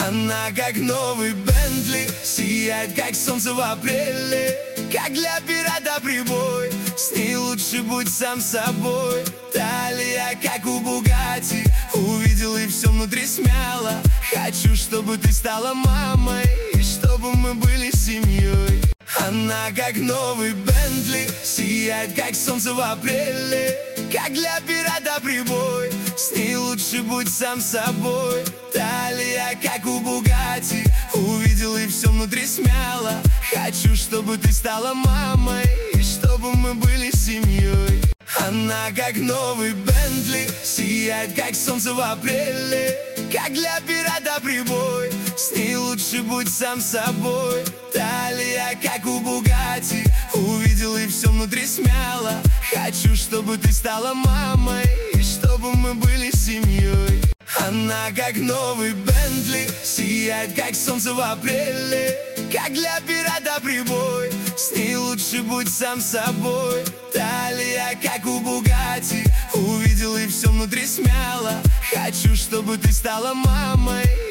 Она как новый Бентли, сияет как солнце в апреле, как для пирата прибой. С ней лучше будь сам собой. Талия как у Бугатти, увидел и все внутри смяло. Хочу, чтобы ты стала мамой, и чтобы мы были семьей. Она как новый Бентли, сияет как солнце в апреле, как для пирата прибой. С ней лучше будь сам собой. Талия как у Бугатти, увидел и все внутри смяло. Хочу, чтобы ты стала мамой, и чтобы мы были семьей. Она как новый Бентли, сияет как солнце в апреле, как для пирата прибой. С ней лучше будь сам собой. Талия как у Бугатти, увидел и все внутри смяло. Хочу, чтобы ты стала мамой, и чтобы мы были семьей. Она как новый Бентли, сияет как солнце в апреле, как для пирата прибой. С ней лучше будь сам собой. Талия как у Бугатти, увидел и все внутри смяло. Хочу, чтобы ты стала мамой,